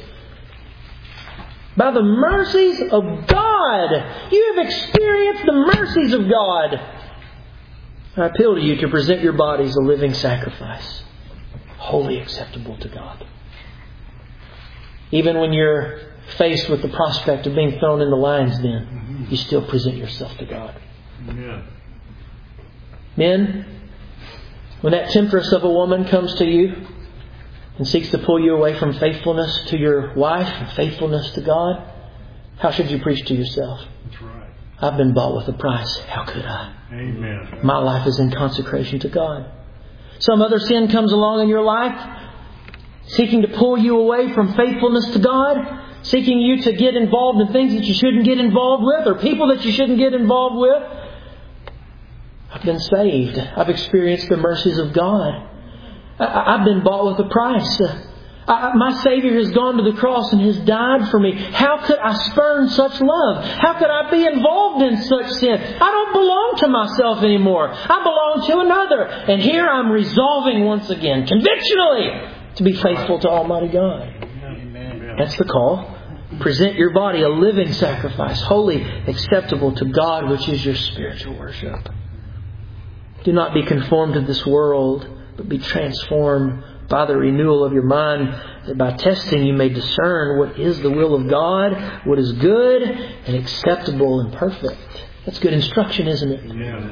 by the mercies of God. You have experienced the mercies of God. I appeal to you to present your bodies a living sacrifice, wholly acceptable to God. Even when you're faced with the prospect of being thrown in the lion's den, you still present yourself to God. Amen. Men, when that temptress of a woman comes to you and seeks to pull you away from faithfulness to your wife and faithfulness to God, how should you preach to yourself? That's right. I've been bought with a price. How could I? Amen. My life is in consecration to God. Some other sin comes along in your life, seeking to pull you away from faithfulness to God, seeking you to get involved in things that you shouldn't get involved with, or people that you shouldn't get involved with. I've been saved. I've experienced the mercies of God. I've been bought with a price. I, my Savior has gone to the cross and has died for me. How could I spurn such love? How could I be involved in such sin? I don't belong to myself anymore. I belong to another. And here I'm resolving once again, convictionally, to be faithful to Almighty God. Amen. That's the call. Present your body a living sacrifice, wholly acceptable to God, which is your spiritual worship. Do not be conformed to this world, but be transformed by the renewal of your mind, that by testing you may discern what is the will of God, what is good and acceptable and perfect. That's good instruction, isn't it? Yeah.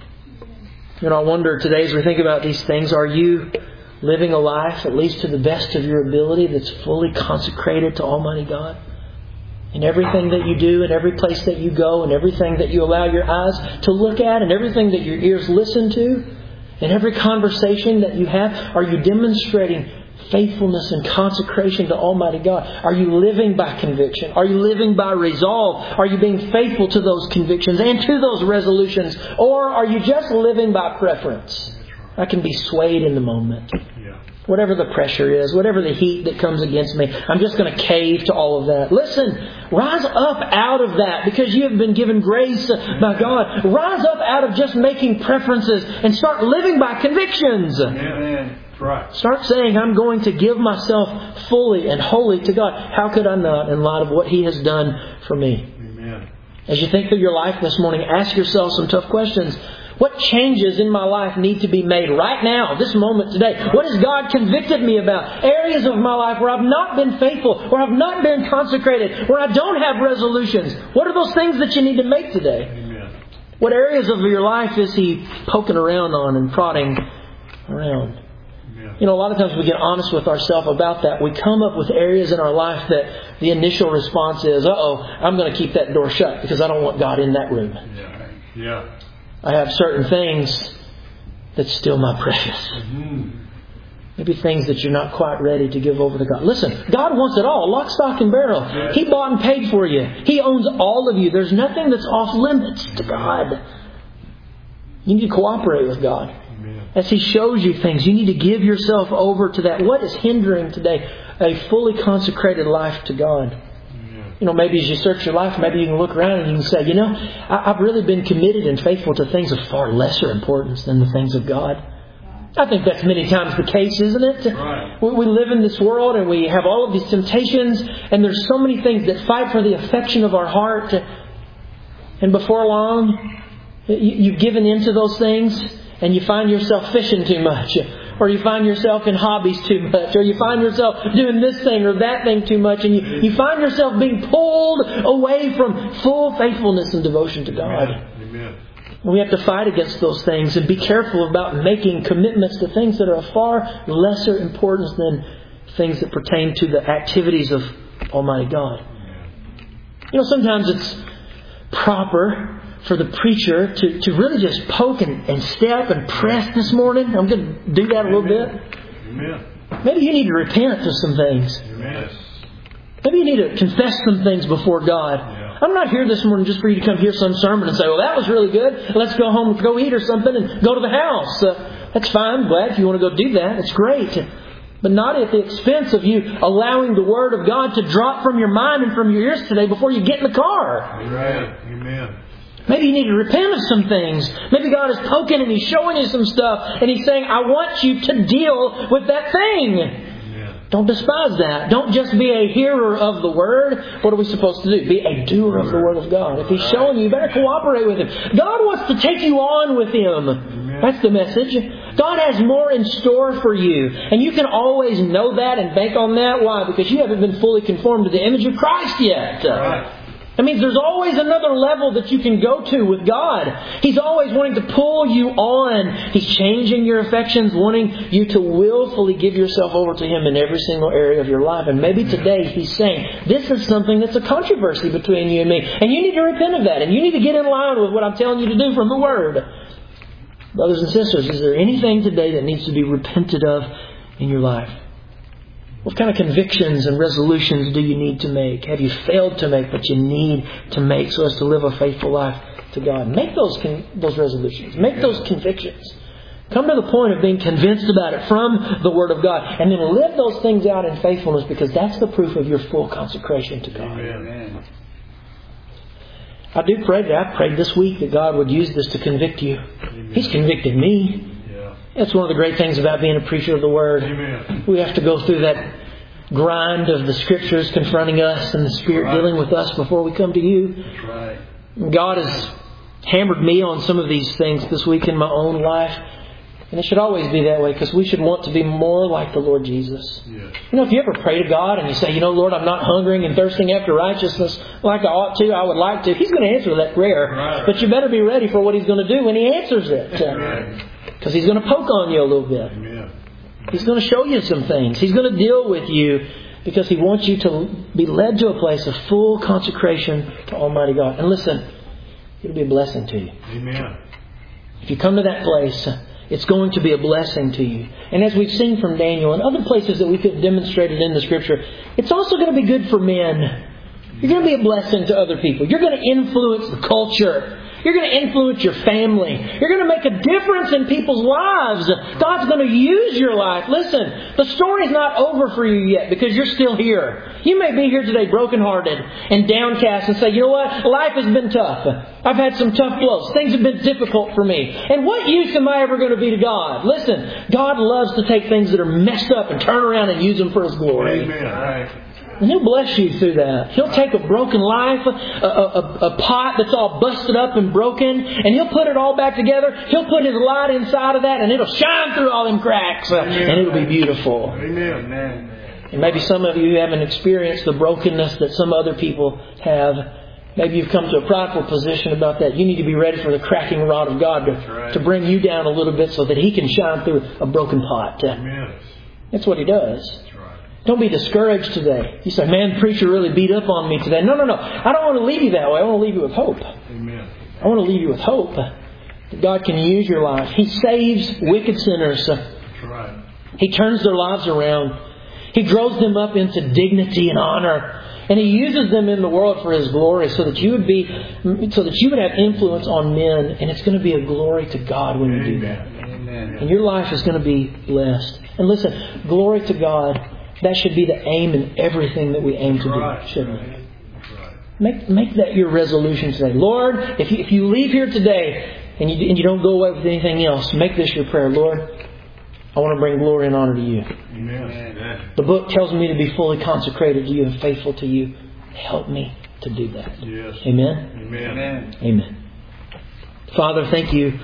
You know, I wonder today as we think about these things, are you living a life, at least to the best of your ability, that's fully consecrated to Almighty God? In everything that you do, in every place that you go, and everything that you allow your eyes to look at, and everything that your ears listen to, in every conversation that you have, are you demonstrating faithfulness and consecration to Almighty God? Are you living by conviction? Are you living by resolve? Are you being faithful to those convictions and to those resolutions? Or are you just living by preference? I can be swayed in the moment. Whatever the pressure is, whatever the heat that comes against me, I'm just going to cave to all of that. Listen, rise up out of that because you have been given grace by God. Rise up out of just making preferences and start living by convictions. Amen. Right. Start saying, I'm going to give myself fully and wholly to God. How could I not in light of what He has done for me? Amen. As you think through your life this morning, ask yourself some tough questions. What changes in my life need to be made right now, this moment today? What has God convicted me about? Areas of my life where I've not been faithful, where I've not been consecrated, where I don't have resolutions. What are those things that you need to make today? Amen. What areas of your life is He poking around on and prodding around? Amen. You know, a lot of times we get honest with ourselves about that. We come up with areas in our life that the initial response is, uh-oh, I'm going to keep that door shut because I don't want God in that room. Yeah. Yeah. I have certain things that's still my precious. Mm-hmm. Maybe things that you're not quite ready to give over to God. Listen, God wants it all. Lock, stock, and barrel. Yes. He bought and paid for you. He owns all of you. There's nothing that's off limits to God. You need to cooperate with God. Amen. As He shows you things, you need to give yourself over to that. What is hindering today a fully consecrated life to God? You know, maybe as you search your life, maybe you can look around and you can say, you know, I've really been committed and faithful to things of far lesser importance than the things of God. I think that's many times the case, isn't it? Right. We live in this world and we have all of these temptations and there's so many things that fight for the affection of our heart. And before long, you've given into those things and you find yourself fishing too much. Or you find yourself in hobbies too much. Or you find yourself doing this thing or that thing too much. And you, you find yourself being pulled away from full faithfulness and devotion to God. Amen. We have to fight against those things and be careful about making commitments to things that are of far lesser importance than things that pertain to the activities of Almighty God. You know, sometimes it's proper for the preacher to, to really just poke and, and step and press this morning. I'm going to do that a little bit. Amen. Maybe you need to repent of some things. Amen. Maybe you need to confess some things before God. Yeah. I'm not here this morning just for you to come hear some sermon and say, well, that was really good. Let's go home, go eat or something and go to the house. Uh, that's fine. I'm glad if you want to go do that. It's great. But not at the expense of you allowing the Word of God to drop from your mind and from your ears today before you get in the car. Amen. Amen. Maybe you need to repent of some things. Maybe God is poking and He's showing you some stuff. And He's saying, I want you to deal with that thing. Yeah. Don't despise that. Don't just be a hearer of the Word. What are we supposed to do? Be a doer of the Word of God. If He's showing you, you better cooperate with Him. God wants to take you on with Him. That's the message. God has more in store for you. And you can always know that and bank on that. Why? Because you haven't been fully conformed to the image of Christ yet. Right. That means there's always another level that you can go to with God. He's always wanting to pull you on. He's changing your affections, wanting you to willfully give yourself over to Him in every single area of your life. And maybe today He's saying, this is something that's a controversy between you and me. And you need to repent of that. And you need to get in line with what I'm telling you to do from the Word. Brothers and sisters, is there anything today that needs to be repented of in your life? What kind of convictions and resolutions do you need to make? Have you failed to make, but you need to make so as to live a faithful life to God? Make those con- those resolutions. Make those convictions. Come to the point of being convinced about it from the Word of God. And then live those things out in faithfulness because that's the proof of your full consecration to God. Amen. I do pray that. I prayed this week that God would use this to convict you. Amen. He's convicted me. That's one of the great things about being a preacher of the Word. Amen. We have to go through that grind of the Scriptures confronting us and the Spirit right. dealing with us before we come to you. That's right. God has hammered me on some of these things this week in my own life. And it should always be that way because we should want to be more like the Lord Jesus. Yes. You know, if you ever pray to God and you say, you know, Lord, I'm not hungering and thirsting after righteousness like I ought to, I would like to, He's going to answer that prayer. Right. But you better be ready for what He's going to do when He answers it. Because He's going to poke on you a little bit. Amen. He's going to show you some things. He's going to deal with you because He wants you to be led to a place of full consecration to Almighty God. And listen, it'll be a blessing to you. Amen. If you come to that place, it's going to be a blessing to you. And as we've seen from Daniel and other places that we've demonstrated in the Scripture, it's also going to be good for men. You're going to be a blessing to other people. You're going to influence the culture. You're going to influence your family. You're going to make a difference in people's lives. God's going to use your life. Listen, the story's not over for you yet because you're still here. You may be here today brokenhearted and downcast and say, you know what? Life has been tough. I've had some tough blows. Things have been difficult for me. And what use am I ever going to be to God? Listen, God loves to take things that are messed up and turn around and use them for His glory. Amen. Right. And He'll bless you through that. He'll take a broken life, a, a, a pot that's all busted up and broken, and He'll put it all back together. He'll put His light inside of that, and it'll shine through all them cracks, uh, and it'll be beautiful. Amen. And maybe some of you haven't experienced the brokenness that some other people have. Maybe you've come to a prideful position about that. You need to be ready for the cracking rod of God to, right. to bring you down a little bit so that He can shine through a broken pot. Amen. That's what He does. That's right. Don't be discouraged today. You say, man, the preacher really beat up on me today. No, no, no. I don't want to leave you that way. I want to leave you with hope. Amen. I want to leave you with hope that God can use your life. He saves wicked sinners. That's right. He turns their lives around. He grows them up into dignity and honor. And He uses them in the world for His glory so that you would be, so that you would have influence on men. And it's going to be a glory to God when you do that. Amen. And your life is going to be blessed. And listen, glory to God. That should be the aim in everything that we aim to do, shouldn't it? Make make that your resolution today. Lord, if you, if you leave here today and you, and you don't go away with anything else, make this your prayer. Lord, I want to bring glory and honor to You. Amen. The book tells me to be fully consecrated to You and faithful to You. Help me to do that. Yes. Amen? Amen. Amen. Father, thank You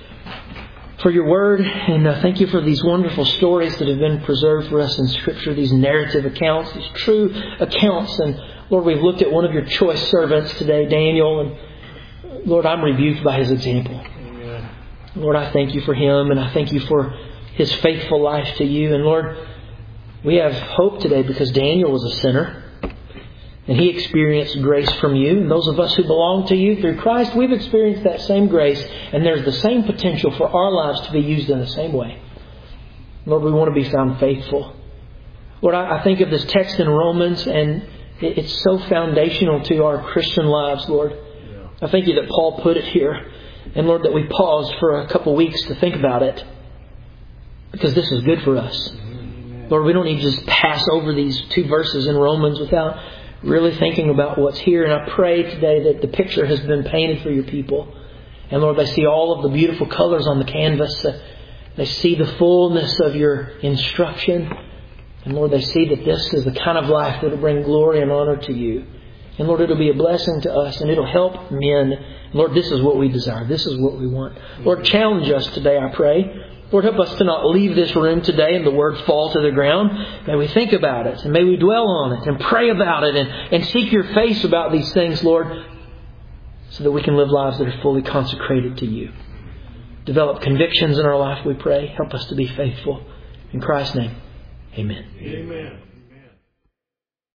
for Your Word, and uh, thank You for these wonderful stories that have been preserved for us in Scripture, these narrative accounts, these true accounts. And Lord, we've looked at one of Your choice servants today, Daniel, and Lord, I'm rebuked by his example. Amen. Lord, I thank You for him, and I thank You for his faithful life to You. And Lord, we have hope today because Daniel was a sinner. And he experienced grace from You. And those of us who belong to You through Christ, we've experienced that same grace. And there's the same potential for our lives to be used in the same way. Lord, we want to be found faithful. Lord, I think of this text in Romans, and it's so foundational to our Christian lives, Lord. Yeah. I thank You that Paul put it here. And Lord, that we paused for a couple weeks to think about it. Because this is good for us. Amen. Lord, we don't need to just pass over these two verses in Romans without really thinking about what's here. And I pray today that the picture has been painted for Your people. And Lord, they see all of the beautiful colors on the canvas. They see the fullness of Your instruction. And Lord, they see that this is the kind of life that will bring glory and honor to You. And Lord, it'll be a blessing to us and it'll help men. Lord, this is what we desire. This is what we want. Lord, challenge us today, I pray. Lord, help us to not leave this room today and the Word fall to the ground. May we think about it and may we dwell on it and pray about it and, and seek Your face about these things, Lord, so that we can live lives that are fully consecrated to You. Develop convictions in our life, we pray. Help us to be faithful. In Christ's name, amen. Amen.